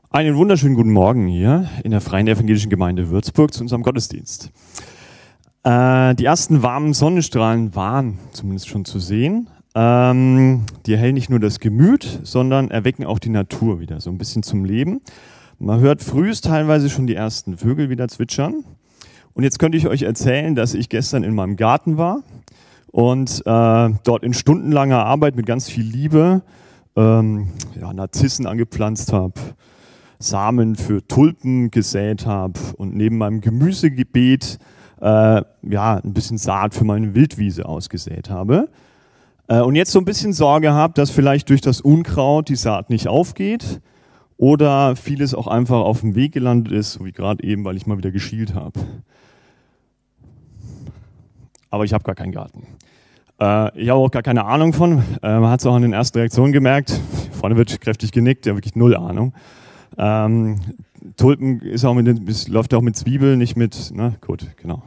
Einen wunderschönen guten Morgen hier in der Freien Evangelischen Gemeinde Würzburg zu unserem Gottesdienst. Die ersten warmen Sonnenstrahlen waren zumindest schon zu sehen. Die erhellen nicht nur das Gemüt, sondern erwecken auch die Natur wieder so ein bisschen zum Leben. Man hört frühst teilweise schon die ersten Vögel wieder zwitschern. Und jetzt könnte ich euch erzählen, dass ich gestern in meinem Garten war und dort in stundenlanger Arbeit mit ganz viel Liebe Narzissen angepflanzt habe, Samen für Tulpen gesät habe und neben meinem Gemüsebeet ein bisschen Saat für meine Wildwiese ausgesät habe. Und jetzt so ein bisschen Sorge habe, dass vielleicht durch das Unkraut die Saat nicht aufgeht oder vieles auch einfach auf dem Weg gelandet ist, so wie gerade eben, weil ich mal wieder geschielt habe. Aber ich habe gar keinen Garten. Ich habe auch gar keine Ahnung von. Man hat es auch an den ersten Reaktionen gemerkt. Vorne wird kräftig genickt, ja wirklich null Ahnung. Tulpen läuft auch mit Zwiebeln, nicht mit, gut, genau.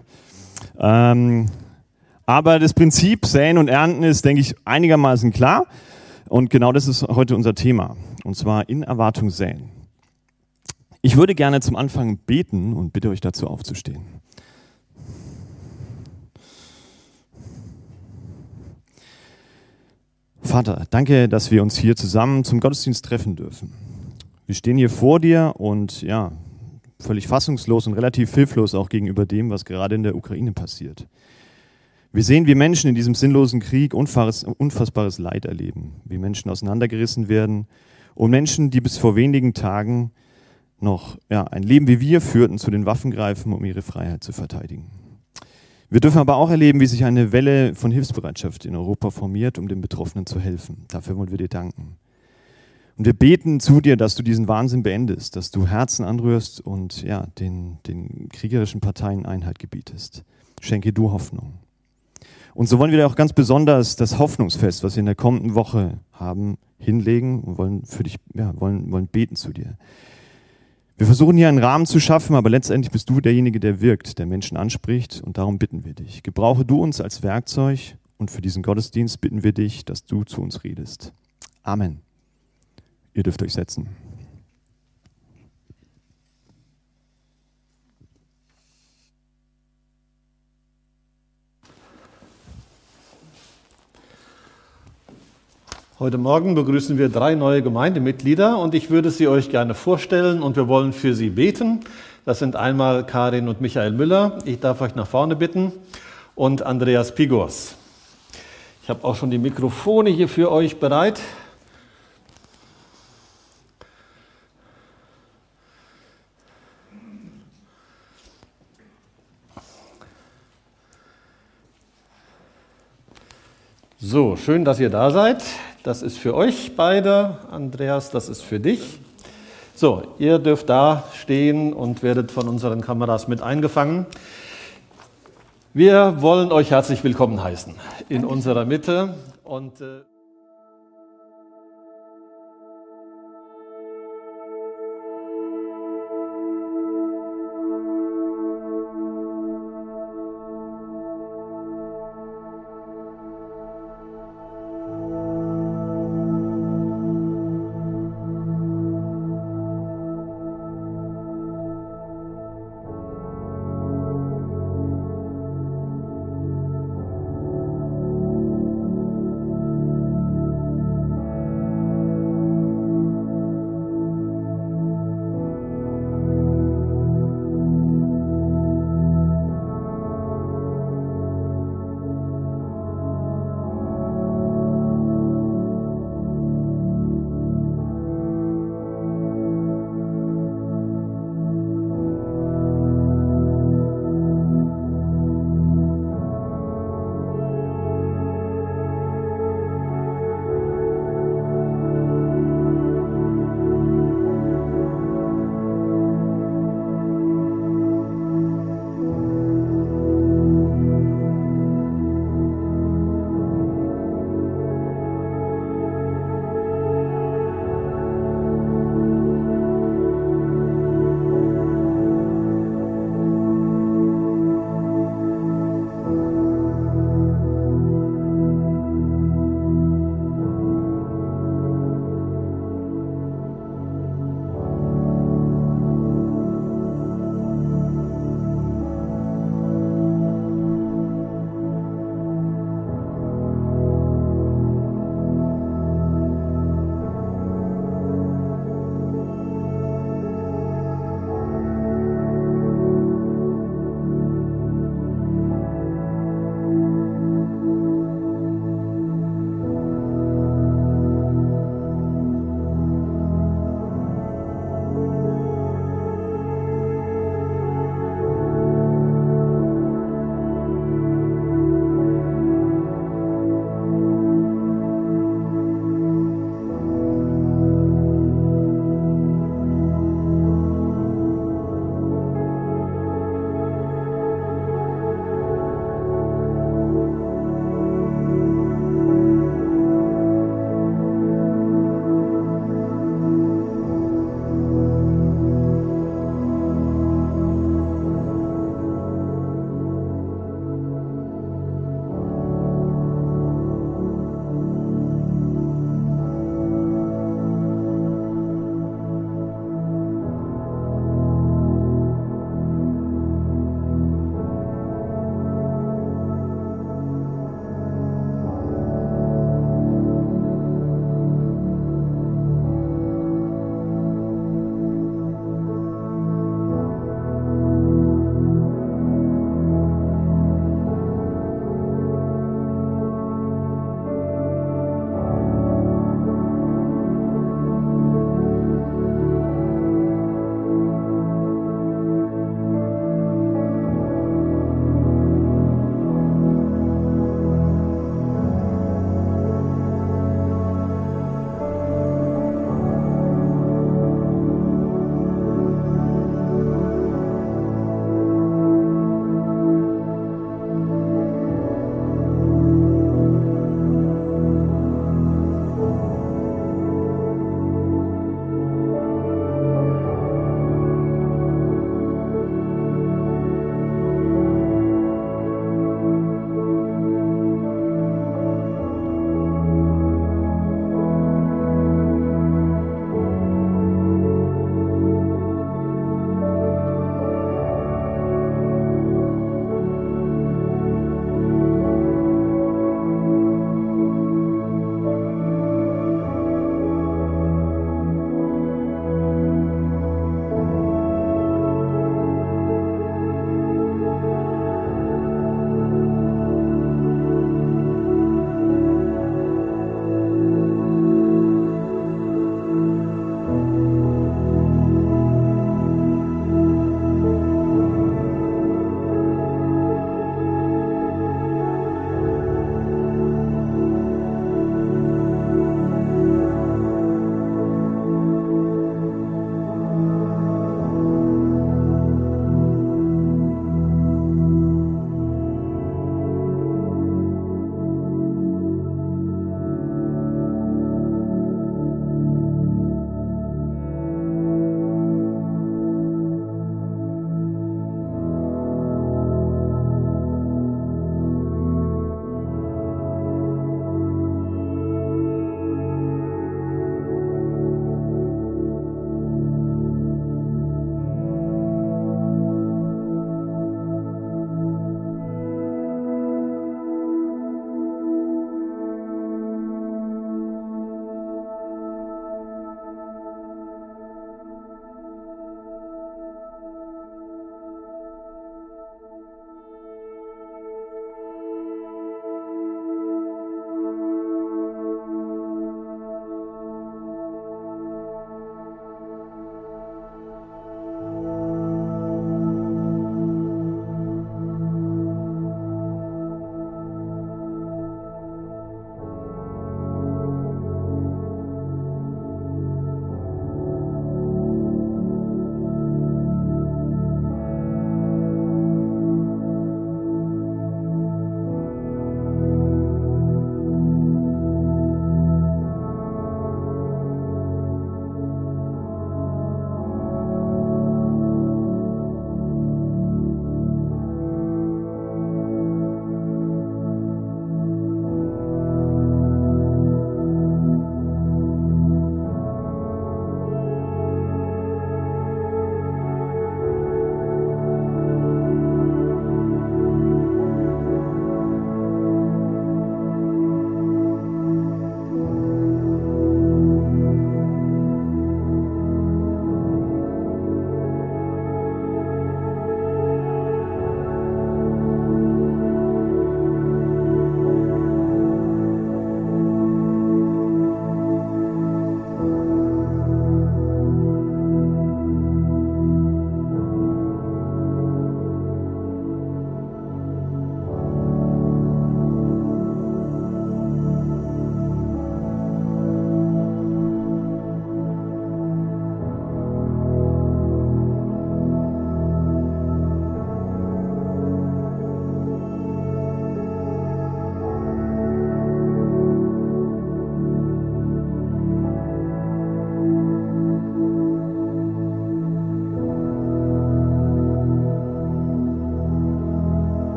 Aber das Prinzip Säen und Ernten ist, denke ich, einigermaßen klar. Und genau das ist heute unser Thema. Und zwar in Erwartung säen. Ich würde gerne zum Anfang beten und bitte euch dazu aufzustehen. Vater, danke, dass wir uns hier zusammen zum Gottesdienst treffen dürfen. Wir stehen hier vor dir und völlig fassungslos und relativ hilflos auch gegenüber dem, was gerade in der Ukraine passiert. Wir sehen, wie Menschen in diesem sinnlosen Krieg unfassbares Leid erleben, wie Menschen auseinandergerissen werden und Menschen, die bis vor wenigen Tagen noch ein Leben wie wir führten, zu den Waffen greifen, um ihre Freiheit zu verteidigen. Wir dürfen aber auch erleben, wie sich eine Welle von Hilfsbereitschaft in Europa formiert, um den Betroffenen zu helfen. Dafür wollen wir dir danken. Und wir beten zu dir, dass du diesen Wahnsinn beendest, dass du Herzen anrührst und den kriegerischen Parteien Einhalt gebietest. Schenke du Hoffnung. Und so wollen wir auch ganz besonders das Hoffnungsfest, was wir in der kommenden Woche haben, hinlegen und wollen für dich, wollen beten zu dir. Wir versuchen hier einen Rahmen zu schaffen, aber letztendlich bist du derjenige, der wirkt, der Menschen anspricht und darum bitten wir dich. Gebrauche du uns als Werkzeug und für diesen Gottesdienst bitten wir dich, dass du zu uns redest. Amen. Ihr dürft euch setzen. Heute Morgen begrüßen wir 3 neue Gemeindemitglieder und ich würde sie euch gerne vorstellen und wir wollen für sie beten. Das sind einmal Karin und Michael Müller, ich darf euch nach vorne bitten, und Andreas Pigors. Ich habe auch schon die Mikrofone hier für euch bereit. So, schön, dass ihr da seid. Das ist für euch beide. Andreas, das ist für dich. So, ihr dürft da stehen und werdet von unseren Kameras mit eingefangen. Wir wollen euch herzlich willkommen heißen in unserer Mitte und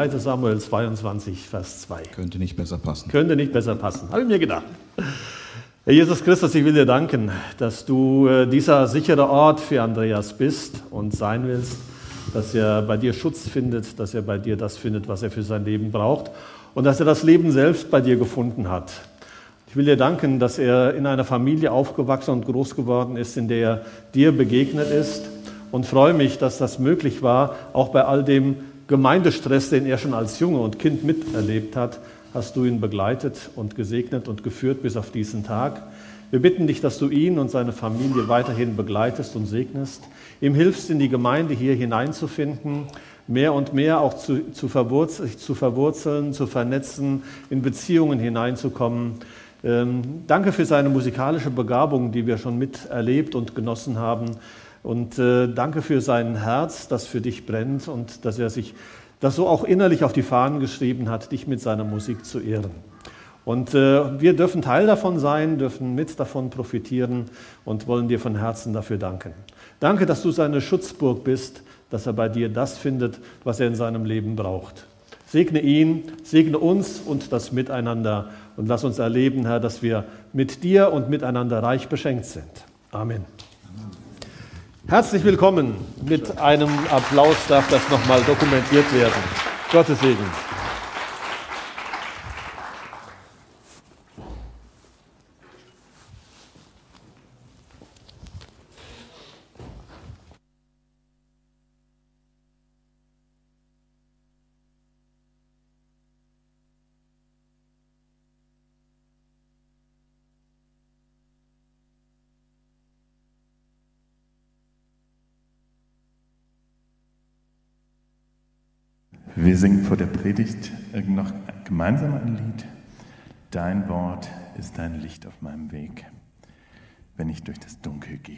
2. Samuel 22, Vers 2. Könnte nicht besser passen. Könnte nicht besser passen, habe ich mir gedacht. Herr Jesus Christus, ich will dir danken, dass du dieser sichere Ort für Andreas bist und sein willst, dass er bei dir Schutz findet, dass er bei dir das findet, was er für sein Leben braucht und dass er das Leben selbst bei dir gefunden hat. Ich will dir danken, dass er in einer Familie aufgewachsen und groß geworden ist, in der er dir begegnet ist, und freue mich, dass das möglich war, auch bei all dem Gemeindestress, den er schon als Junge und Kind miterlebt hat, hast du ihn begleitet und gesegnet und geführt bis auf diesen Tag. Wir bitten dich, dass du ihn und seine Familie weiterhin begleitest und segnest, ihm hilfst, in die Gemeinde hier hineinzufinden, mehr und mehr auch zu verwurzeln, zu vernetzen, in Beziehungen hineinzukommen. Danke für seine musikalische Begabung, die wir schon miterlebt und genossen haben. Und danke für sein Herz, das für dich brennt und dass er sich das so auch innerlich auf die Fahnen geschrieben hat, dich mit seiner Musik zu ehren. Und wir dürfen Teil davon sein, dürfen mit davon profitieren und wollen dir von Herzen dafür danken. Danke, dass du seine Schutzburg bist, dass er bei dir das findet, was er in seinem Leben braucht. Segne ihn, segne uns und das Miteinander und lass uns erleben, Herr, dass wir mit dir und miteinander reich beschenkt sind. Amen. Herzlich willkommen. Mit einem Applaus darf das nochmal dokumentiert werden. Gottes Segen. Wir singen vor der Predigt noch gemeinsam ein Lied. Dein Wort ist ein Licht auf meinem Weg, wenn ich durch das Dunkel gehe.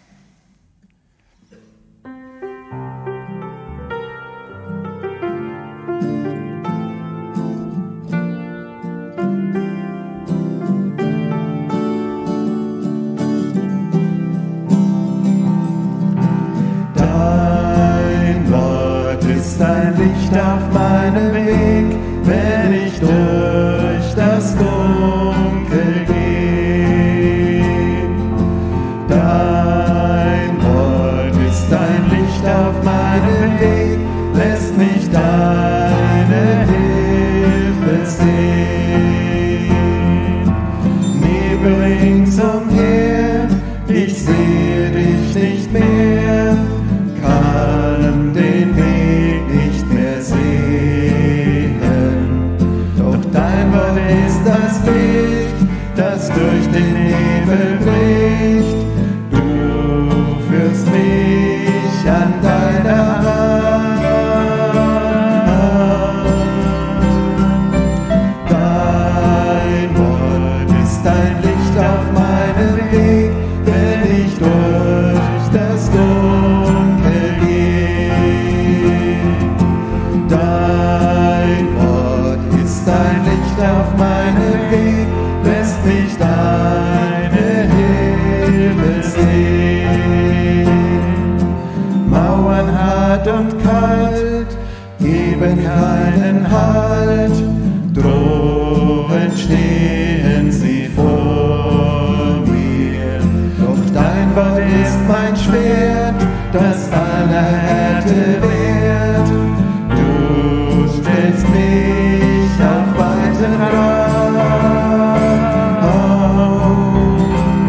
Dein Licht auf meinem Weg, wenn ich durch das Dunkel gehe. Dein Wort ist ein Licht auf meinem Weg, lässt mich deine Hilfe sehen. Nebel ringsumher, ich sehe dich nicht mehr, kann den Weg nicht mehr sehen. Doch dein Wort ist das Licht, das durch den Nebel bricht. Du führst mich an deiner Hand. Dein Wort ist ein Licht auf meinem Weg, wenn ich durch das Dunkel gehe. Dein Wort ist ein Licht auf meinem Weg, lässt mich deine Hilfe sehen. Mauern hart und kalt geben keinen Halt, drohend stehen sie vor mir. Doch dein Wort ist mein Schwert, das aller Härte wehrt. Du stellst mich auf weiten Raum.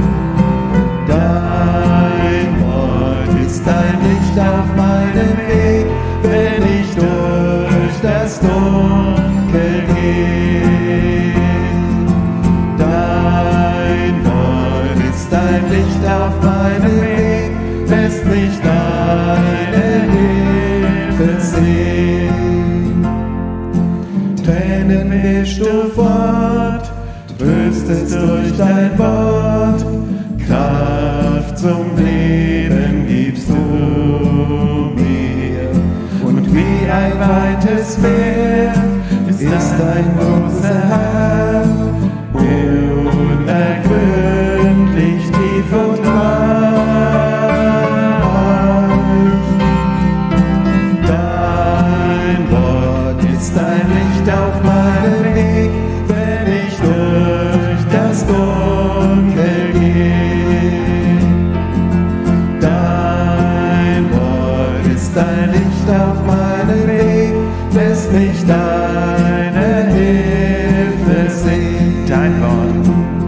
Dein Wort ist ein Licht auf meinem Weg, wenn ich durch das Dunkel gehe. Dein Wort ist ein Licht auf meinem Weg, lässt mich deine Hilfe sehen. Tränen wischst du fort, tröstest durch dein Wort, Kraft zum Leben gibst du mir. Und wie ein weites Meer ist dein großer Herr, unergründlich tief und reich. Dein Wort ist Wort.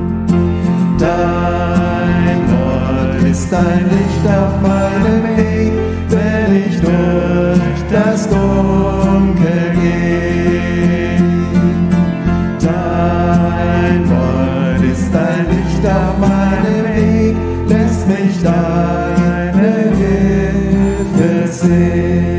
Dein Wort ist ein Licht auf meinem Weg, wenn ich durch das Dunkel gehe. Dein Wort ist ein Licht auf meinem Weg, lässt mich deine Hilfe sehen.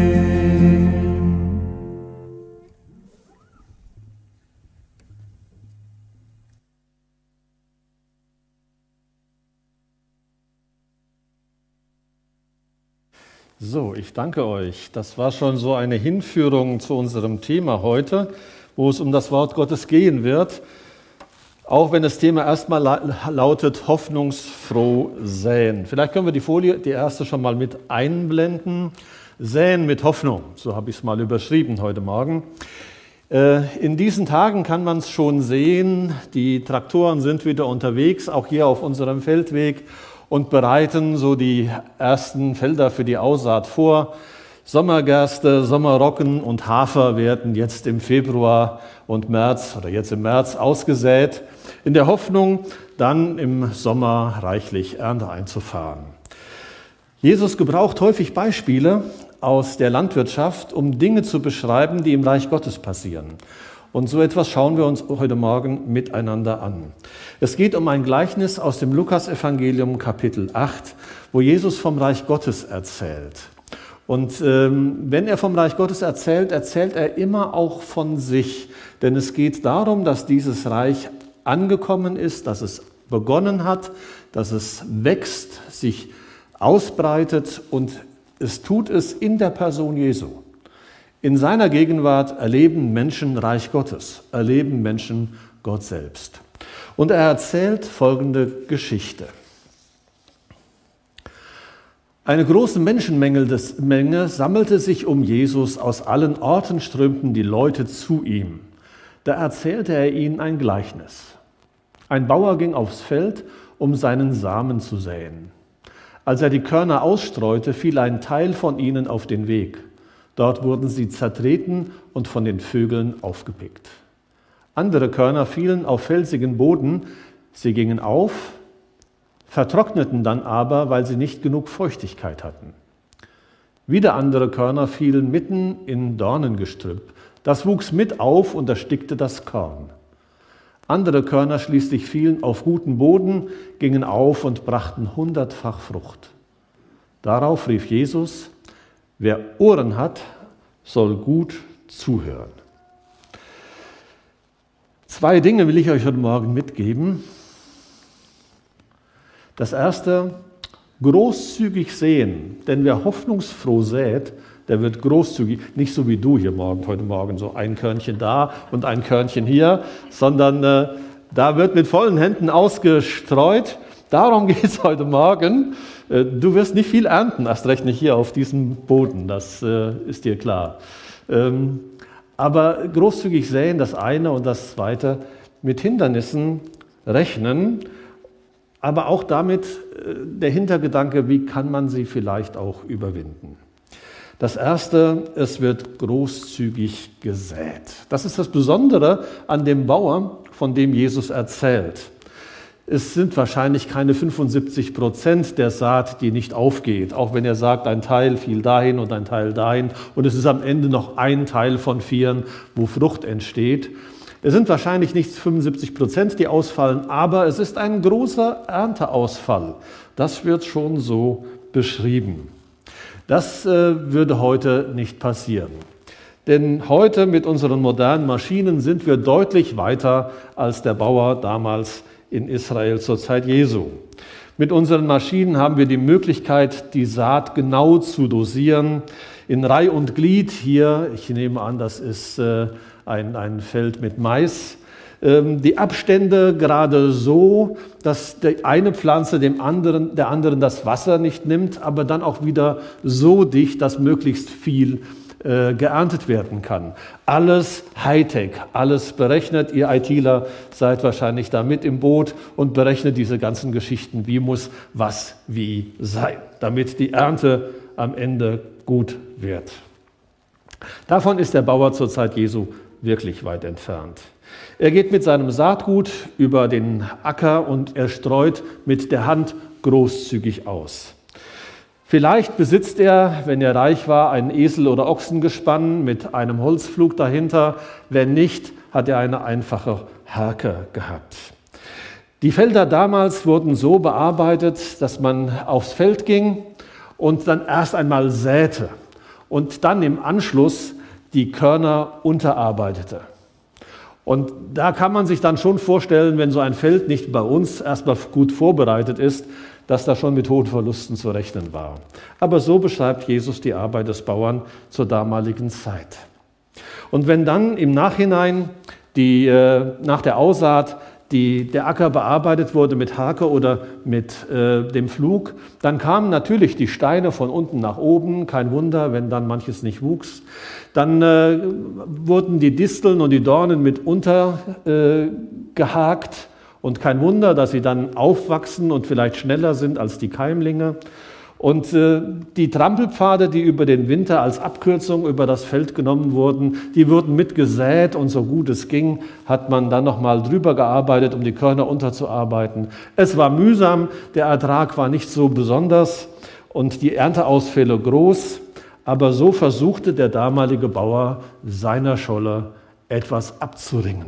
So, ich danke euch. Das war schon so eine Hinführung zu unserem Thema heute, wo es um das Wort Gottes gehen wird. Auch wenn das Thema erstmal lautet, hoffnungsfroh säen. Vielleicht können wir die Folie, die erste, schon mal mit einblenden. Säen mit Hoffnung, so habe ich es mal überschrieben heute Morgen. In diesen Tagen kann man es schon sehen, die Traktoren sind wieder unterwegs, auch hier auf unserem Feldweg, und bereiten so die ersten Felder für die Aussaat vor. Sommergerste, Sommerroggen und Hafer werden jetzt im Februar und März oder jetzt im März ausgesät, in der Hoffnung, dann im Sommer reichlich Ernte einzufahren. Jesus gebraucht häufig Beispiele aus der Landwirtschaft, um Dinge zu beschreiben, die im Reich Gottes passieren. Und so etwas schauen wir uns heute Morgen miteinander an. Es geht um ein Gleichnis aus dem Lukasevangelium Kapitel 8, wo Jesus vom Reich Gottes erzählt. Und wenn er vom Reich Gottes erzählt, erzählt er immer auch von sich. Denn es geht darum, dass dieses Reich angekommen ist, dass es begonnen hat, dass es wächst, sich ausbreitet und es tut es in der Person Jesu. In seiner Gegenwart erleben Menschen Reich Gottes, erleben Menschen Gott selbst. Und er erzählt folgende Geschichte. Eine große Menschenmenge sammelte sich um Jesus, aus allen Orten strömten die Leute zu ihm. Da erzählte er ihnen ein Gleichnis. Ein Bauer ging aufs Feld, um seinen Samen zu säen. Als er die Körner ausstreute, fiel ein Teil von ihnen auf den Weg. Dort wurden sie zertreten und von den Vögeln aufgepickt. Andere Körner fielen auf felsigen Boden, sie gingen auf, vertrockneten dann aber, weil sie nicht genug Feuchtigkeit hatten. Wieder andere Körner fielen mitten in Dornengestrüpp. Das wuchs mit auf und erstickte das Korn. Andere Körner schließlich fielen auf guten Boden, gingen auf und brachten 100-fach Frucht. Darauf rief Jesus: Wer Ohren hat, soll gut zuhören. 2 Dinge will ich euch heute Morgen mitgeben. Das erste, großzügig säen. Denn wer hoffnungsfroh sät, der wird großzügig. Nicht so wie du hier heute Morgen, so ein Körnchen da und ein Körnchen hier, sondern da wird mit vollen Händen ausgestreut. Darum geht es heute Morgen. Du wirst nicht viel ernten, erst recht nicht hier auf diesem Boden, das ist dir klar. Aber großzügig säen, das eine, und das zweite, mit Hindernissen rechnen, aber auch damit der Hintergedanke, wie kann man sie vielleicht auch überwinden. Das erste, es wird großzügig gesät. Das ist das Besondere an dem Bauer, von dem Jesus erzählt. Es sind wahrscheinlich keine 75% der Saat, die nicht aufgeht, auch wenn er sagt, ein Teil fiel dahin und ein Teil dahin und es ist am Ende noch ein Teil von 4, wo Frucht entsteht. Es sind wahrscheinlich nicht 75%, die ausfallen, aber es ist ein großer Ernteausfall. Das wird schon so beschrieben. Das würde heute nicht passieren. Denn heute mit unseren modernen Maschinen sind wir deutlich weiter als der Bauer damals in Israel zur Zeit Jesu. Mit unseren Maschinen haben wir die Möglichkeit, die Saat genau zu dosieren. In Reih und Glied hier, ich nehme an, das ist ein Feld mit Mais, die Abstände gerade so, dass die eine Pflanze der anderen das Wasser nicht nimmt, aber dann auch wieder so dicht, dass möglichst viel geerntet werden kann. Alles Hightech, alles berechnet. Ihr ITler seid wahrscheinlich da mit im Boot und berechnet diese ganzen Geschichten, wie muss was wie sein, damit die Ernte am Ende gut wird. Davon ist der Bauer zur Zeit Jesu wirklich weit entfernt. Er geht mit seinem Saatgut über den Acker und er streut mit der Hand großzügig aus. Vielleicht besitzt er, wenn er reich war, ein Esel- oder Ochsengespann mit einem Holzpflug dahinter. Wenn nicht, hat er eine einfache Harke gehabt. Die Felder damals wurden so bearbeitet, dass man aufs Feld ging und dann erst einmal säte und dann im Anschluss die Körner unterarbeitete. Und da kann man sich dann schon vorstellen, wenn so ein Feld nicht bei uns erstmal gut vorbereitet ist, dass da schon mit hohen Verlusten zu rechnen war. Aber so beschreibt Jesus die Arbeit des Bauern zur damaligen Zeit. Und wenn dann im Nachhinein nach der Aussaat der Acker bearbeitet wurde mit Harke oder mit dem Pflug, dann kamen natürlich die Steine von unten nach oben, kein Wunder, wenn dann manches nicht wuchs. Dann wurden die Disteln und die Dornen mit untergehakt und kein Wunder, dass sie dann aufwachsen und vielleicht schneller sind als die Keimlinge. Und die Trampelpfade, die über den Winter als Abkürzung über das Feld genommen wurden, die wurden mitgesät und so gut es ging, hat man dann nochmal drüber gearbeitet, um die Körner unterzuarbeiten. Es war mühsam, der Ertrag war nicht so besonders und die Ernteausfälle groß, aber so versuchte der damalige Bauer seiner Scholle etwas abzuringen.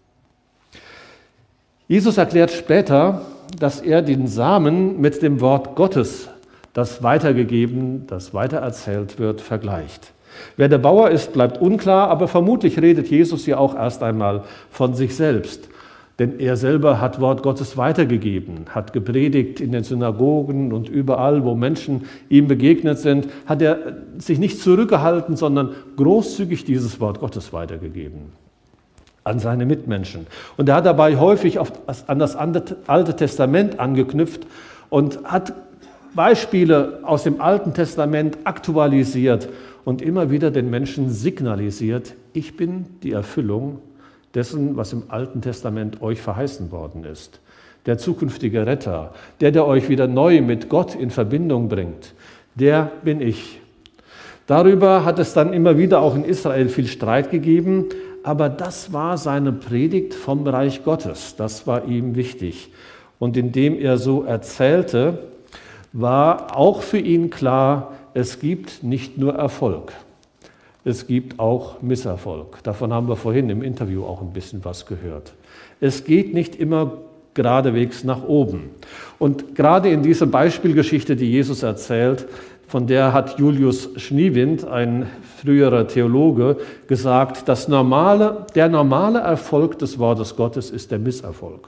Jesus erklärt später, dass er den Samen mit dem Wort Gottes, das weitergegeben, das weitererzählt wird, vergleicht. Wer der Bauer ist, bleibt unklar, aber vermutlich redet Jesus ja auch erst einmal von sich selbst. Denn er selber hat Wort Gottes weitergegeben, hat gepredigt in den Synagogen und überall, wo Menschen ihm begegnet sind, hat er sich nicht zurückgehalten, sondern großzügig dieses Wort Gottes weitergegeben an seine Mitmenschen. Und er hat dabei häufig an das Alte Testament angeknüpft und hat Beispiele aus dem Alten Testament aktualisiert und immer wieder den Menschen signalisiert, ich bin die Erfüllung dessen, was im Alten Testament euch verheißen worden ist. Der zukünftige Retter, der euch wieder neu mit Gott in Verbindung bringt, der bin ich. Darüber hat es dann immer wieder auch in Israel viel Streit gegeben, aber das war seine Predigt vom Reich Gottes, das war ihm wichtig. Und indem er so erzählte, war auch für ihn klar, es gibt nicht nur Erfolg, es gibt auch Misserfolg. Davon haben wir vorhin im Interview auch ein bisschen was gehört. Es geht nicht immer geradewegs nach oben. Und gerade in dieser Beispielgeschichte, die Jesus erzählt, von der hat Julius Schniewind, ein früherer Theologe, gesagt, der normale Erfolg des Wortes Gottes ist der Misserfolg.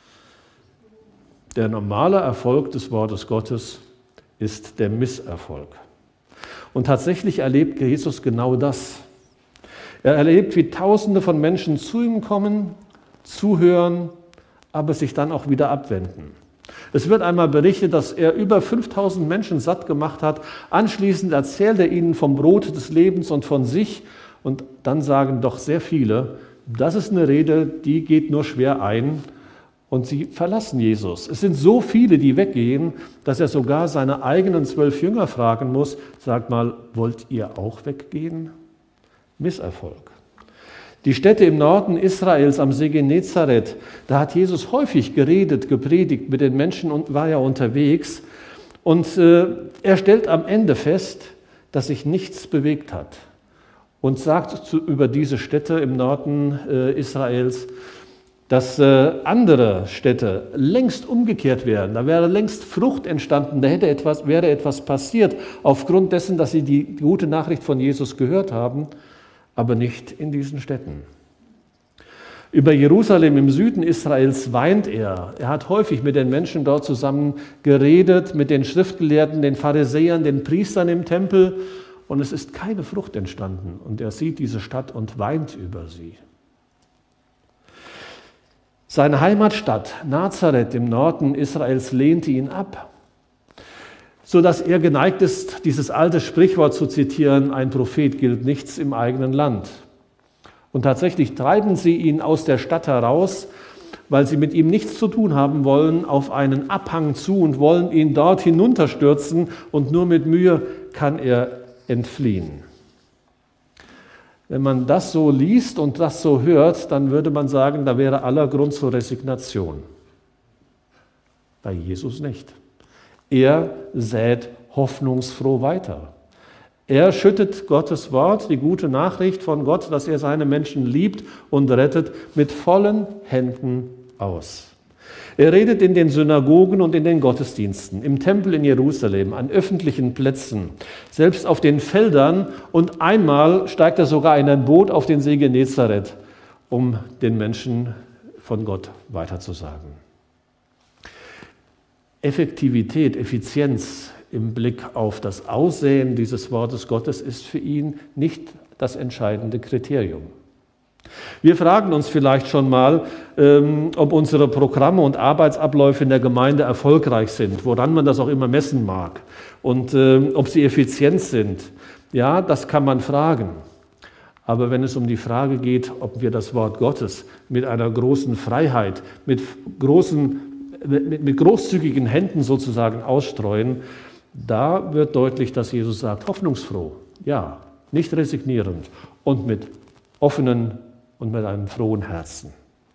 Der normale Erfolg des Wortes Gottes ist der Misserfolg. Und tatsächlich erlebt Jesus genau das. Er erlebt, wie Tausende von Menschen zu ihm kommen, zuhören, aber sich dann auch wieder abwenden. Es wird einmal berichtet, dass er über 5000 Menschen satt gemacht hat. Anschließend erzählt er ihnen vom Brot des Lebens und von sich. Und dann sagen doch sehr viele, das ist eine Rede, die geht nur schwer ein. Und sie verlassen Jesus. Es sind so viele, die weggehen, dass er sogar seine eigenen 12 Jünger fragen muss, sagt mal, wollt ihr auch weggehen? Misserfolg. Die Städte im Norden Israels am See Genezareth, da hat Jesus häufig geredet, gepredigt mit den Menschen und war ja unterwegs. Und er stellt am Ende fest, dass sich nichts bewegt hat und sagt über diese Städte im Norden Israels, dass andere Städte längst umgekehrt wären. Da wäre längst Frucht entstanden, da wäre etwas passiert, aufgrund dessen, dass sie die gute Nachricht von Jesus gehört haben, aber nicht in diesen Städten. Über Jerusalem im Süden Israels weint er. Er hat häufig mit den Menschen dort zusammen geredet, mit den Schriftgelehrten, den Pharisäern, den Priestern im Tempel, und es ist keine Frucht entstanden. Und er sieht diese Stadt und weint über sie. Seine Heimatstadt Nazareth im Norden Israels lehnte ihn ab, sodass er geneigt ist, dieses alte Sprichwort zu zitieren, ein Prophet gilt nichts im eigenen Land. Und tatsächlich treiben sie ihn aus der Stadt heraus, weil sie mit ihm nichts zu tun haben wollen, auf einen Abhang zu und wollen ihn dort hinunterstürzen, und nur mit Mühe kann er entfliehen. Wenn man das so liest und das so hört, dann würde man sagen, da wäre aller Grund zur Resignation. Bei Jesus nicht. Er sät hoffnungsfroh weiter. Er schüttet Gottes Wort, die gute Nachricht von Gott, dass er seine Menschen liebt und rettet, mit vollen Händen aus. Er redet in den Synagogen und in den Gottesdiensten, im Tempel in Jerusalem, an öffentlichen Plätzen, selbst auf den Feldern, und einmal steigt er sogar in ein Boot auf den See Genezareth, um den Menschen von Gott weiterzusagen. Effektivität, Effizienz im Blick auf das Aussehen dieses Wortes Gottes ist für ihn nicht das entscheidende Kriterium. Wir fragen uns vielleicht schon mal, ob unsere Programme und Arbeitsabläufe in der Gemeinde erfolgreich sind, woran man das auch immer messen mag, und ob sie effizient sind. Ja, das kann man fragen. Aber wenn es um die Frage geht, ob wir das Wort Gottes mit einer großen Freiheit, mit großzügigen Händen sozusagen ausstreuen, da wird deutlich, dass Jesus sagt, hoffnungsfroh, ja, nicht resignierend und mit offenen und mit einem frohen Herzen.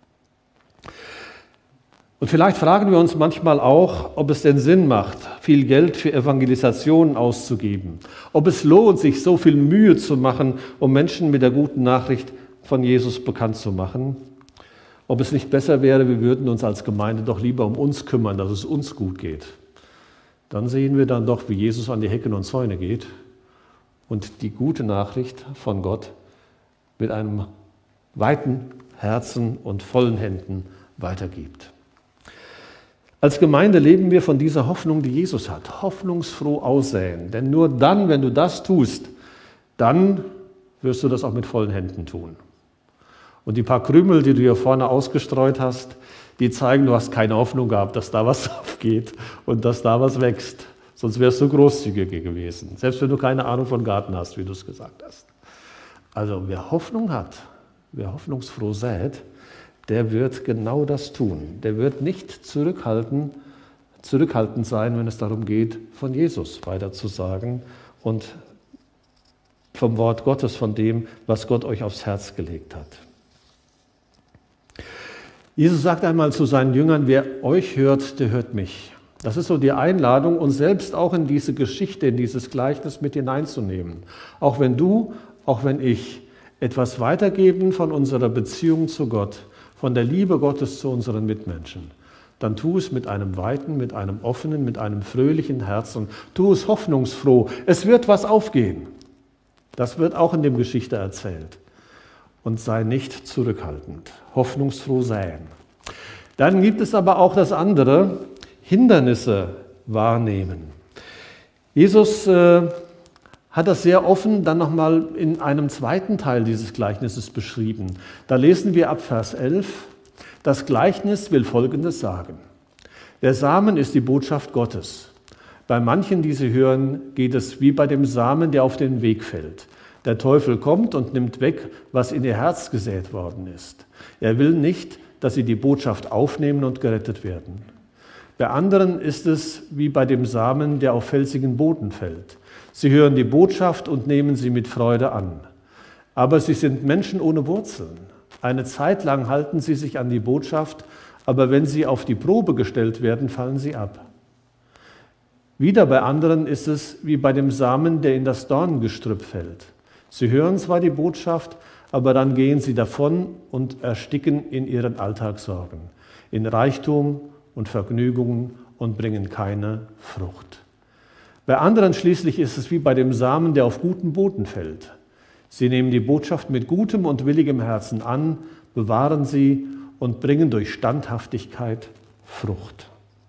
Und vielleicht fragen wir uns manchmal auch, ob es denn Sinn macht, viel Geld für Evangelisationen auszugeben, ob es lohnt, sich so viel Mühe zu machen, um Menschen mit der guten Nachricht von Jesus bekannt zu machen, ob es nicht besser wäre, wir würden uns als Gemeinde doch lieber um uns kümmern, dass es uns gut geht. Dann sehen wir dann doch, wie Jesus an die Hecken und Zäune geht und die gute Nachricht von Gott mit einem weiten Herzen und vollen Händen weitergibt. Als Gemeinde leben wir von dieser Hoffnung, die Jesus hat, hoffnungsfroh aussäen. Denn nur dann, wenn du das tust, dann wirst du das auch mit vollen Händen tun. Und die paar Krümel, die du hier vorne ausgestreut hast, die zeigen, du hast keine Hoffnung gehabt, dass da was aufgeht und dass da was wächst. Sonst wärst du großzügiger gewesen, selbst wenn du keine Ahnung von Garten hast, wie du es gesagt hast. Also wer Hoffnung hat, wer hoffnungsfroh sät, der wird genau das tun. Der wird nicht zurückhaltend sein, wenn es darum geht, von Jesus weiterzusagen und vom Wort Gottes, von dem, was Gott euch aufs Herz gelegt hat. Jesus sagt einmal zu seinen Jüngern, wer euch hört, der hört mich. Das ist so die Einladung, uns selbst auch in diese Geschichte, in dieses Gleichnis mit hineinzunehmen. Auch wenn du, auch wenn ich etwas weitergeben von unserer Beziehung zu Gott, von der Liebe Gottes zu unseren Mitmenschen, dann tu es mit einem weiten, mit einem offenen, mit einem fröhlichen Herzen. Tu es hoffnungsfroh. Es wird was aufgehen. Das wird auch in dem Geschichte erzählt. Und sei nicht zurückhaltend. Hoffnungsfroh säen. Dann gibt es aber auch das andere, Hindernisse wahrnehmen. Jesus hat das sehr offen dann nochmal in einem zweiten Teil dieses Gleichnisses beschrieben. Da lesen wir ab Vers 11, das Gleichnis will Folgendes sagen. Der Samen ist die Botschaft Gottes. Bei manchen, die sie hören, geht es wie bei dem Samen, der auf den Weg fällt. Der Teufel kommt und nimmt weg, was in ihr Herz gesät worden ist. Er will nicht, dass sie die Botschaft aufnehmen und gerettet werden. Bei anderen ist es wie bei dem Samen, der auf felsigen Boden fällt. Sie hören die Botschaft und nehmen sie mit Freude an. Aber sie sind Menschen ohne Wurzeln. Eine Zeit lang halten sie sich an die Botschaft, aber wenn sie auf die Probe gestellt werden, fallen sie ab. Wieder bei anderen ist es wie bei dem Samen, der in das Dornengestrüpp fällt. Sie hören zwar die Botschaft, aber dann gehen sie davon und ersticken in ihren Alltagssorgen, in Reichtum und Vergnügungen und bringen keine Frucht. Bei anderen schließlich ist es wie bei dem Samen, der auf guten Boden fällt. Sie nehmen die Botschaft mit gutem und willigem Herzen an, bewahren sie und bringen durch Standhaftigkeit Frucht.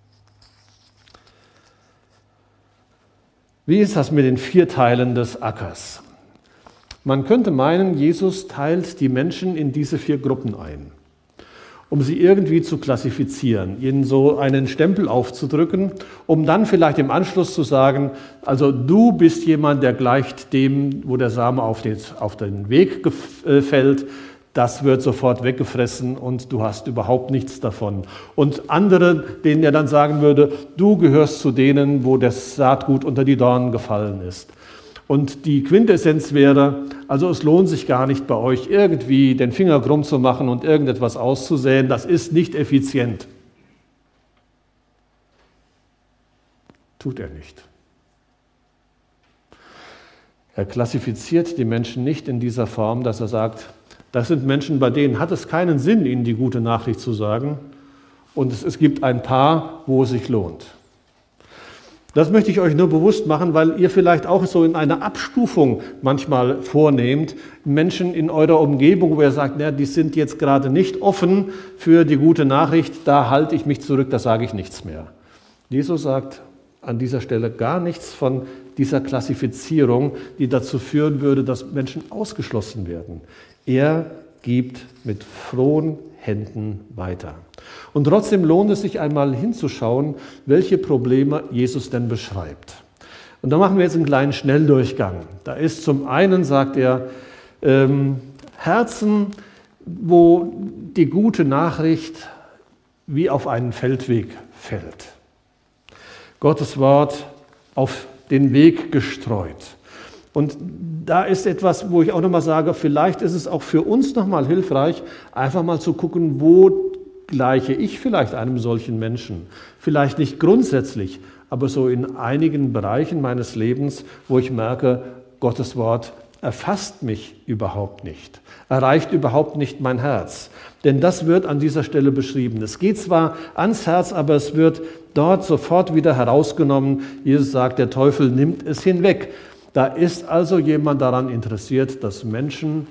Wie ist das mit den 4 Teilen des Ackers? Man könnte meinen, Jesus teilt die Menschen in diese 4 Gruppen ein, um sie irgendwie zu klassifizieren, ihnen so einen Stempel aufzudrücken, um dann vielleicht im Anschluss zu sagen, also du bist jemand, der gleicht dem, wo der Same auf den Weg fällt, das wird sofort weggefressen und du hast überhaupt nichts davon. Und andere, denen er dann sagen würde, du gehörst zu denen, wo das Saatgut unter die Dornen gefallen ist. Und die Quintessenz wäre, also es lohnt sich gar nicht bei euch irgendwie den Finger krumm zu machen und irgendetwas auszusäen. Das ist nicht effizient. Tut er nicht. Er klassifiziert die Menschen nicht in dieser Form, dass er sagt, das sind Menschen, bei denen hat es keinen Sinn, ihnen die gute Nachricht zu sagen. Und es gibt ein paar, wo es sich lohnt. Das möchte ich euch nur bewusst machen, weil ihr vielleicht auch so in einer Abstufung manchmal vornehmt. Menschen in eurer Umgebung, wo ihr sagt, na, die sind jetzt gerade nicht offen für die gute Nachricht, da halte ich mich zurück, da sage ich nichts mehr. Jesus sagt an dieser Stelle gar nichts von dieser Klassifizierung, die dazu führen würde, dass Menschen ausgeschlossen werden. Er gibt mit frohen Händen weiter. Und trotzdem lohnt es sich einmal hinzuschauen, welche Probleme Jesus denn beschreibt. Und da machen wir jetzt einen kleinen Schnelldurchgang. Da ist zum einen, sagt er, Herzen, wo die gute Nachricht wie auf einen Feldweg fällt. Gottes Wort auf den Weg gestreut. Und da ist etwas, wo ich auch nochmal sage, vielleicht ist es auch für uns nochmal hilfreich, einfach mal zu gucken, wo gleiche ich vielleicht einem solchen Menschen. Vielleicht nicht grundsätzlich, aber so in einigen Bereichen meines Lebens, wo ich merke, Gottes Wort erfasst mich überhaupt nicht, erreicht überhaupt nicht mein Herz. Denn das wird an dieser Stelle beschrieben. Es geht zwar ans Herz, aber es wird dort sofort wieder herausgenommen. Jesus sagt, der Teufel nimmt es hinweg. Da ist also jemand daran interessiert, dass Menschen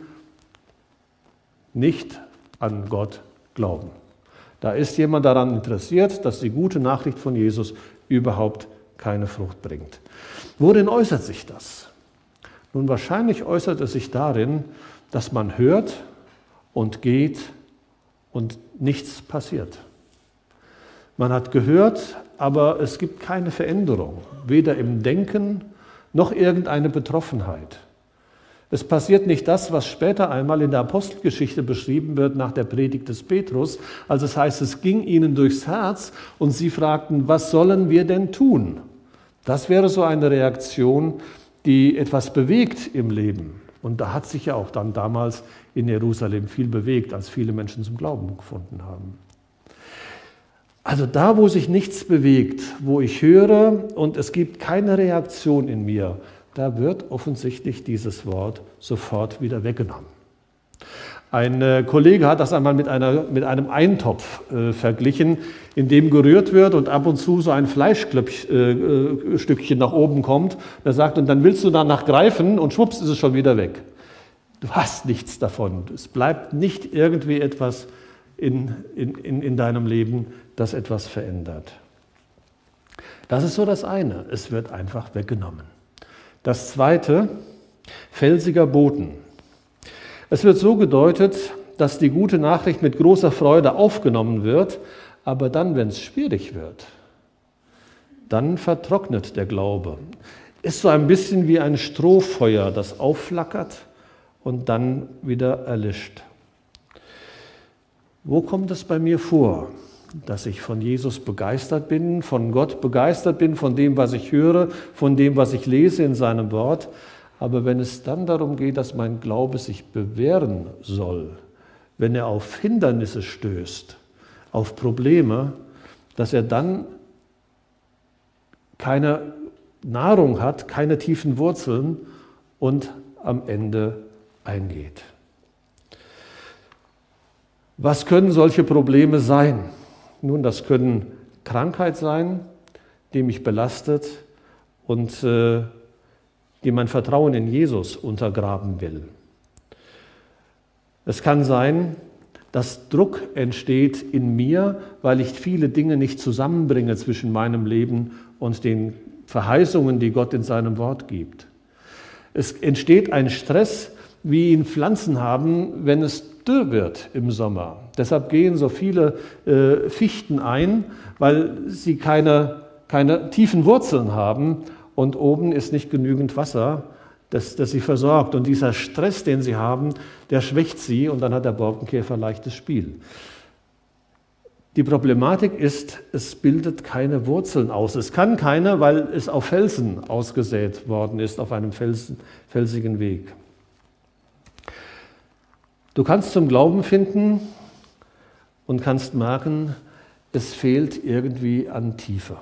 nicht an Gott glauben. Da ist jemand daran interessiert, dass die gute Nachricht von Jesus überhaupt keine Frucht bringt. Worin äußert sich das? Nun, wahrscheinlich äußert es sich darin, dass man hört und geht und nichts passiert. Man hat gehört, aber es gibt keine Veränderung, weder im Denken noch irgendeine Betroffenheit. Es passiert nicht das, was später einmal in der Apostelgeschichte beschrieben wird nach der Predigt des Petrus. Also es heißt, es ging ihnen durchs Herz und sie fragten, was sollen wir denn tun? Das wäre so eine Reaktion, die etwas bewegt im Leben. Und da hat sich ja auch dann damals in Jerusalem viel bewegt, als viele Menschen zum Glauben gefunden haben. Also da, wo sich nichts bewegt, wo ich höre und es gibt keine Reaktion in mir, da wird offensichtlich dieses Wort sofort wieder weggenommen. Ein Kollege hat das einmal mit einem Eintopf verglichen, in dem gerührt wird und ab und zu so ein Fleischstückchen nach oben kommt. Er sagt, und dann willst du danach greifen und schwupps ist es schon wieder weg. Du hast nichts davon. Es bleibt nicht irgendwie etwas in deinem Leben, das etwas verändert. Das ist so das eine. Es wird einfach weggenommen. Das zweite, felsiger Boden. Es wird so gedeutet, dass die gute Nachricht mit großer Freude aufgenommen wird, aber dann, wenn es schwierig wird, dann vertrocknet der Glaube. Ist so ein bisschen wie ein Strohfeuer, das aufflackert und dann wieder erlischt. Wo kommt es bei mir vor, dass ich von Jesus begeistert bin, von Gott begeistert bin, von dem, was ich höre, von dem, was ich lese in seinem Wort? Aber wenn es dann darum geht, dass mein Glaube sich bewähren soll, wenn er auf Hindernisse stößt, auf Probleme, dass er dann keine Nahrung hat, keine tiefen Wurzeln und am Ende eingeht. Was können solche Probleme sein? Nun, das können Krankheit sein, die mich belastet und die mein Vertrauen in Jesus untergraben will. Es kann sein, dass Druck entsteht in mir, weil ich viele Dinge nicht zusammenbringe zwischen meinem Leben und den Verheißungen, die Gott in seinem Wort gibt. Es entsteht ein Stress, wie ihn Pflanzen haben, wenn es dürr wird im Sommer. Deshalb gehen so viele Fichten ein, weil sie keine tiefen Wurzeln haben und oben ist nicht genügend Wasser, das sie versorgt. Und dieser Stress, den sie haben, der schwächt sie und dann hat der Borkenkäfer leichtes Spiel. Die Problematik ist, es bildet keine Wurzeln aus. Es kann keine, weil es auf Felsen ausgesät worden ist, auf einem felsigen Weg. Du kannst zum Glauben finden und kannst merken, es fehlt irgendwie an Tiefe.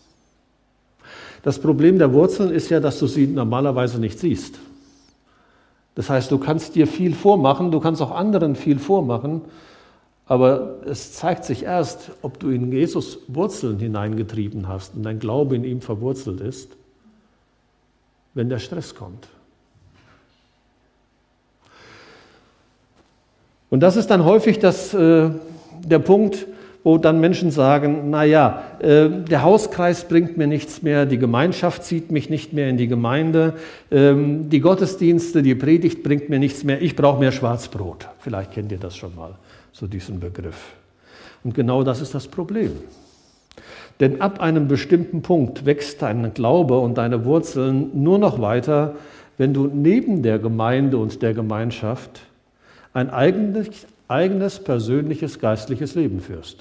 Das Problem der Wurzeln ist ja, dass du sie normalerweise nicht siehst. Das heißt, du kannst dir viel vormachen, du kannst auch anderen viel vormachen, aber es zeigt sich erst, ob du in Jesus Wurzeln hineingetrieben hast und dein Glaube in ihm verwurzelt ist, wenn der Stress kommt. Und das ist dann häufig der Punkt, wo dann Menschen sagen, naja, der Hauskreis bringt mir nichts mehr, die Gemeinschaft zieht mich nicht mehr in die Gemeinde, die Gottesdienste, die Predigt bringt mir nichts mehr, ich brauche mehr Schwarzbrot. Vielleicht kennt ihr das schon mal, so diesen Begriff. Und genau das ist das Problem. Denn ab einem bestimmten Punkt wächst dein Glaube und deine Wurzeln nur noch weiter, wenn du neben der Gemeinde und der Gemeinschaft ein eigenes persönliches geistliches Leben führst.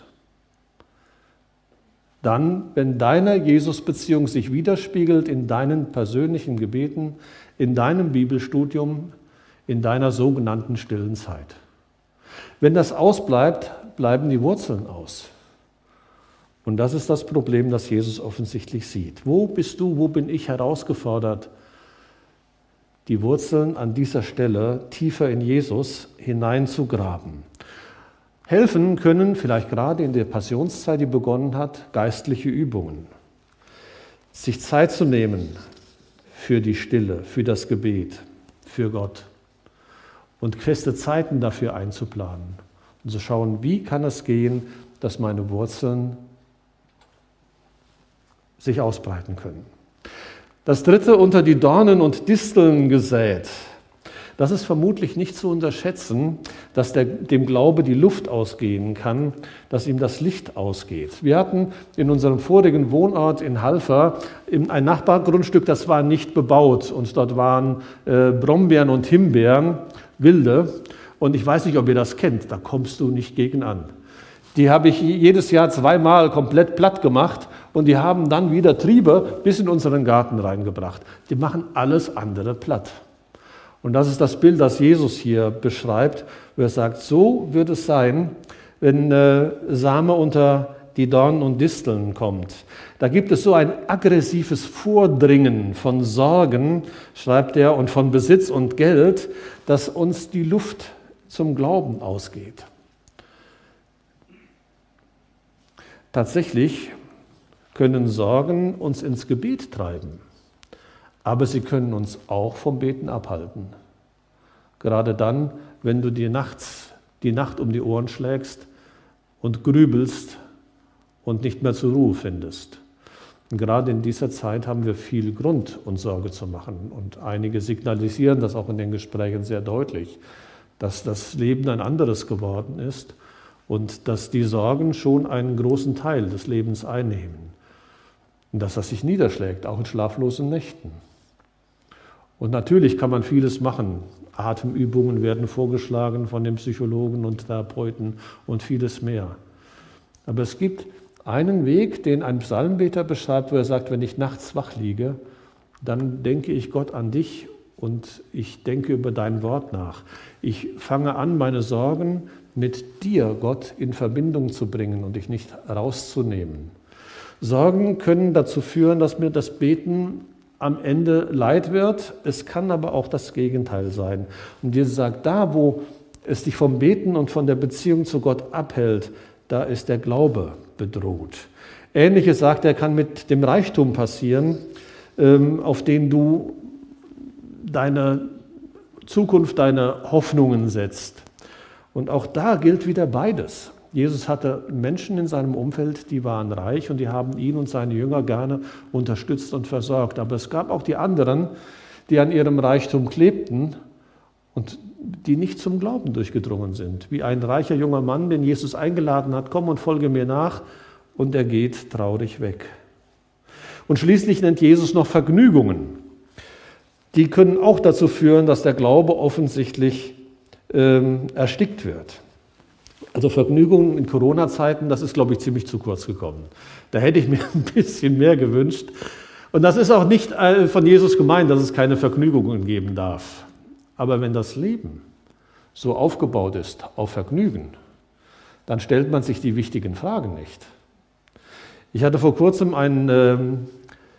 Dann, wenn deine Jesus-Beziehung sich widerspiegelt in deinen persönlichen Gebeten, in deinem Bibelstudium, in deiner sogenannten stillen Zeit. Wenn das ausbleibt, bleiben die Wurzeln aus. Und das ist das Problem, das Jesus offensichtlich sieht. Wo bist du, wo bin ich herausgefordert, die Wurzeln an dieser Stelle tiefer in Jesus hineinzugraben? Helfen können, vielleicht gerade in der Passionszeit, die begonnen hat, geistliche Übungen. Sich Zeit zu nehmen für die Stille, für das Gebet, für Gott und feste Zeiten dafür einzuplanen und zu schauen, wie kann es gehen, dass meine Wurzeln sich ausbreiten können. Das dritte, unter die Dornen und Disteln gesät. Das ist vermutlich nicht zu unterschätzen, dass dem Glaube die Luft ausgehen kann, dass ihm das Licht ausgeht. Wir hatten in unserem vorigen Wohnort in Halver ein Nachbargrundstück, das war nicht bebaut und dort waren Brombeeren und Himbeeren, wilde. Und ich weiß nicht, ob ihr das kennt, da kommst du nicht gegen an. Die habe ich jedes Jahr zweimal komplett platt gemacht und die haben dann wieder Triebe bis in unseren Garten reingebracht. Die machen alles andere platt. Und das ist das Bild, das Jesus hier beschreibt, wo er sagt, so wird es sein, wenn Same unter die Dornen und Disteln kommt. Da gibt es so ein aggressives Vordringen von Sorgen, schreibt er, und von Besitz und Geld, dass uns die Luft zum Glauben ausgeht. Tatsächlich können Sorgen uns ins Gebet treiben, aber sie können uns auch vom Beten abhalten. Gerade dann, wenn du die Nacht um die Ohren schlägst und grübelst und nicht mehr zur Ruhe findest. Und gerade in dieser Zeit haben wir viel Grund, uns Sorge zu machen. Und einige signalisieren das auch in den Gesprächen sehr deutlich, dass das Leben ein anderes geworden ist und dass die Sorgen schon einen großen Teil des Lebens einnehmen. Und dass das sich niederschlägt, auch in schlaflosen Nächten. Und natürlich kann man vieles machen. Atemübungen werden vorgeschlagen von den Psychologen und Therapeuten und vieles mehr. Aber es gibt einen Weg, den ein Psalmbeter beschreibt, wo er sagt, wenn ich nachts wach liege, dann denke ich Gott an dich und ich denke über dein Wort nach. Ich fange an, meine Sorgen mit dir, Gott, in Verbindung zu bringen und dich nicht rauszunehmen. Sorgen können dazu führen, dass mir das Beten am Ende leid wird. Es kann aber auch das Gegenteil sein. Und Jesus sagt, da wo es dich vom Beten und von der Beziehung zu Gott abhält, da ist der Glaube bedroht. Ähnliches, sagt er, kann mit dem Reichtum passieren, auf den du deine Zukunft, deine Hoffnungen setzt. Und auch da gilt wieder beides. Jesus hatte Menschen in seinem Umfeld, die waren reich und die haben ihn und seine Jünger gerne unterstützt und versorgt. Aber es gab auch die anderen, die an ihrem Reichtum klebten und die nicht zum Glauben durchgedrungen sind. Wie ein reicher junger Mann, den Jesus eingeladen hat, komm und folge mir nach, und er geht traurig weg. Und schließlich nennt Jesus noch Vergnügungen. Die können auch dazu führen, dass der Glaube offensichtlich erstickt wird. Also Vergnügungen in Corona-Zeiten, das ist, glaube ich, ziemlich zu kurz gekommen. Da hätte ich mir ein bisschen mehr gewünscht. Und das ist auch nicht von Jesus gemeint, dass es keine Vergnügungen geben darf. Aber wenn das Leben so aufgebaut ist auf Vergnügen, dann stellt man sich die wichtigen Fragen nicht. Ich hatte vor kurzem einen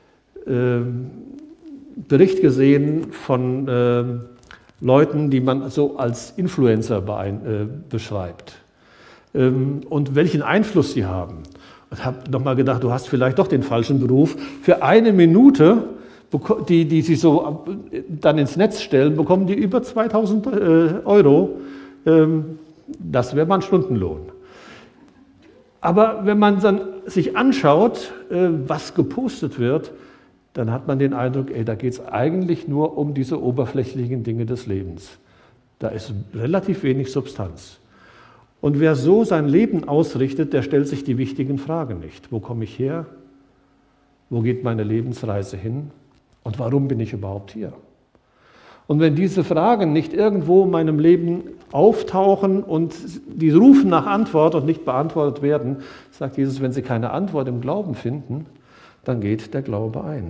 Bericht gesehen von Leuten, die man so als Influencer beschreibt und welchen Einfluss sie haben. Und habe nochmal gedacht, du hast vielleicht doch den falschen Beruf. Für eine Minute, die sie so dann ins Netz stellen, bekommen die über 2000 Euro. Das wäre mal ein Stundenlohn. Aber wenn man dann sich anschaut, was gepostet wird, dann hat man den Eindruck, da geht es eigentlich nur um diese oberflächlichen Dinge des Lebens. Da ist relativ wenig Substanz. Und wer so sein Leben ausrichtet, der stellt sich die wichtigen Fragen nicht. Wo komme ich her? Wo geht meine Lebensreise hin? Und warum bin ich überhaupt hier? Und wenn diese Fragen nicht irgendwo in meinem Leben auftauchen und die rufen nach Antwort und nicht beantwortet werden, sagt Jesus, wenn sie keine Antwort im Glauben finden, dann geht der Glaube ein.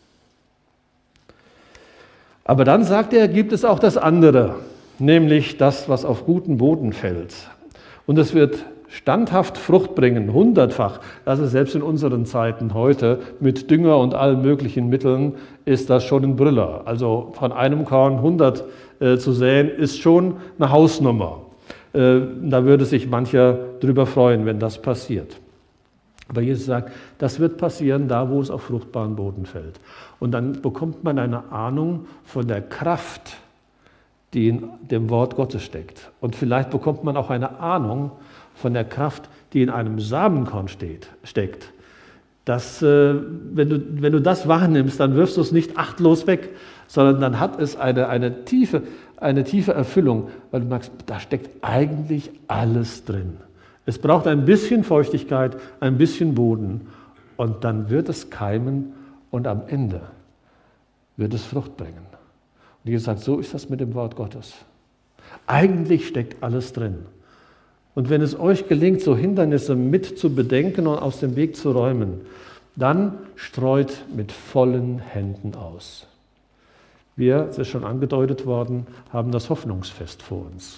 Aber dann sagt er, gibt es auch das andere, nämlich das, was auf guten Boden fällt. Und es wird standhaft Frucht bringen, 100-fach. Das ist selbst in unseren Zeiten heute mit Dünger und allen möglichen Mitteln ist das schon ein Brüller. Also von einem Korn 100 zu säen, ist schon eine Hausnummer. Da würde sich mancher drüber freuen, wenn das passiert. Aber Jesus sagt, das wird passieren da, wo es auf fruchtbaren Boden fällt. Und dann bekommt man eine Ahnung von der Kraft, die in dem Wort Gottes steckt. Und vielleicht bekommt man auch eine Ahnung von der Kraft, die in einem Samenkorn steckt. Dass, wenn du das wahrnimmst, dann wirfst du es nicht achtlos weg, sondern dann hat es eine tiefe Erfüllung, weil du merkst, da steckt eigentlich alles drin. Es braucht ein bisschen Feuchtigkeit, ein bisschen Boden und dann wird es keimen und am Ende wird es Frucht bringen. Und Jesus sagt, so ist das mit dem Wort Gottes. Eigentlich steckt alles drin. Und wenn es euch gelingt, so Hindernisse mit zu bedenken und aus dem Weg zu räumen, dann streut mit vollen Händen aus. Wir, es ist schon angedeutet worden, haben das Hoffnungsfest vor uns.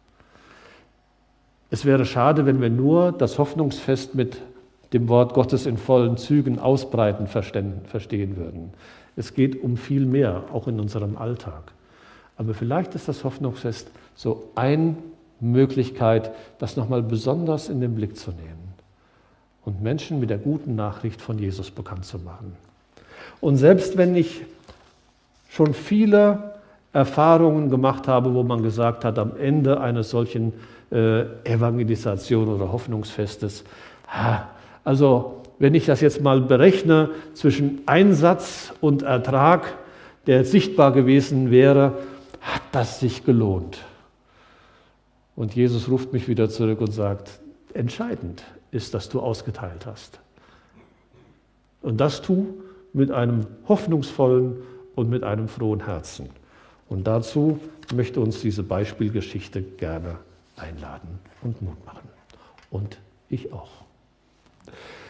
Es wäre schade, wenn wir nur das Hoffnungsfest mit dem Wort Gottes in vollen Zügen ausbreiten verstehen würden. Es geht um viel mehr, auch in unserem Alltag. Aber vielleicht ist das Hoffnungsfest so eine Möglichkeit, das nochmal besonders in den Blick zu nehmen und Menschen mit der guten Nachricht von Jesus bekannt zu machen. Und selbst wenn ich schon viele Erfahrungen gemacht habe, wo man gesagt hat, am Ende eines solchen Evangelisation oder Hoffnungsfestes, also wenn ich das jetzt mal berechne zwischen Einsatz und Ertrag, der sichtbar gewesen wäre, hat das sich gelohnt. Und Jesus ruft mich wieder zurück und sagt, entscheidend ist, dass du ausgeteilt hast. Und das tu mit einem hoffnungsvollen und mit einem frohen Herzen. Und dazu möchte uns diese Beispielgeschichte gerne einladen und Mut machen. Und ich auch.